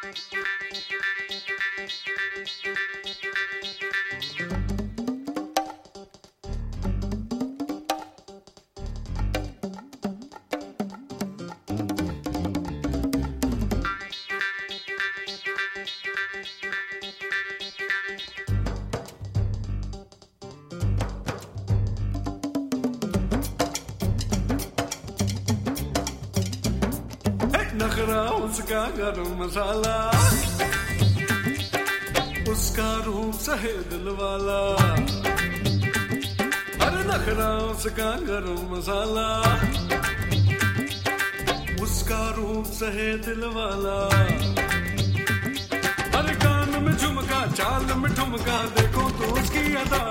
नखरा उसका गरम मसाला, उसका रूप सहे दिल वाला। अरे नखरा उसका गरम मसाला, उसका रूप सहे दिल वाला। अरे कान में झुमका, चाल में ठुमका, देखो तो उसकी अदा।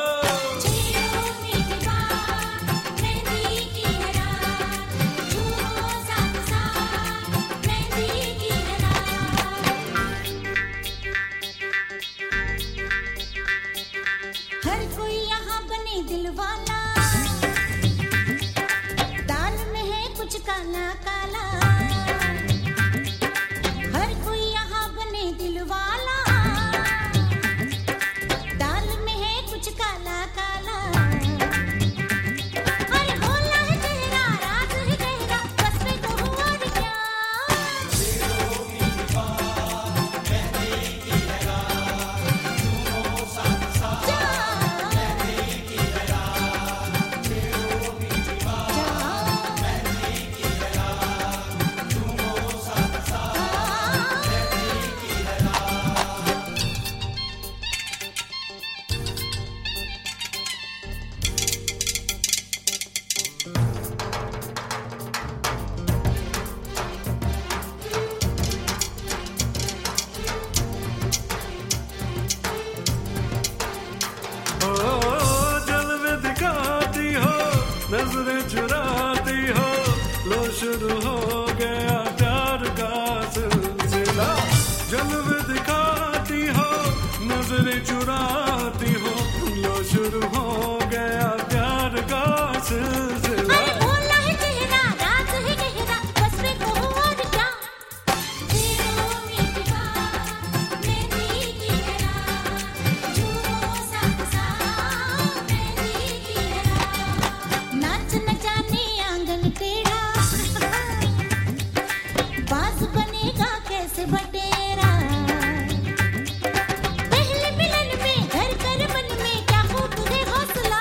काला काला हर कोई यहाँ बने दिल वाला, दाल में है कुछ काला काला। अरे होला है चेहरा, राज है गहरा, बस में तो हुआ क्या। नजरें चुराती हो, लो शुरू हो गया प्यार का सिलसिला। जलवे दिखाती हो, नजरें चुराती हो, लो शुरू हो गया प्यार का सिलसिला। बटेरा पहले मिलन में घर कर मन में क्या खूब है हौसला।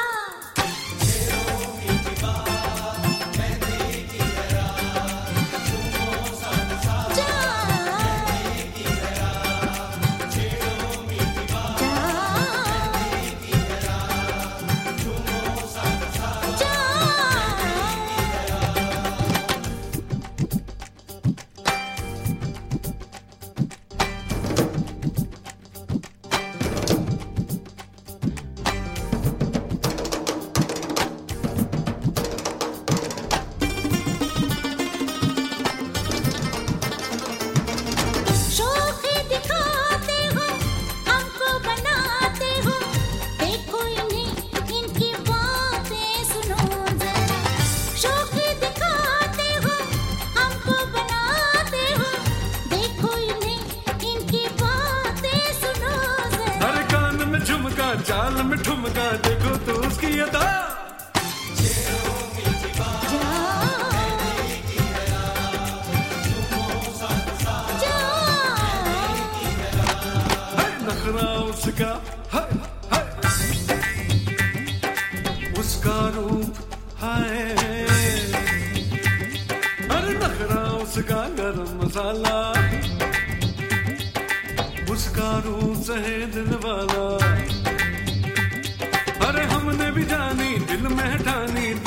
चाल में ठुमका, देखो तो उसकी अदा। नखरा उसका है, उसका रूप है। अरे नखरा उसका गरम मसाला, उसका रूप सहे दिल वाला। अरे हमने भी जानी दिल में ठानी,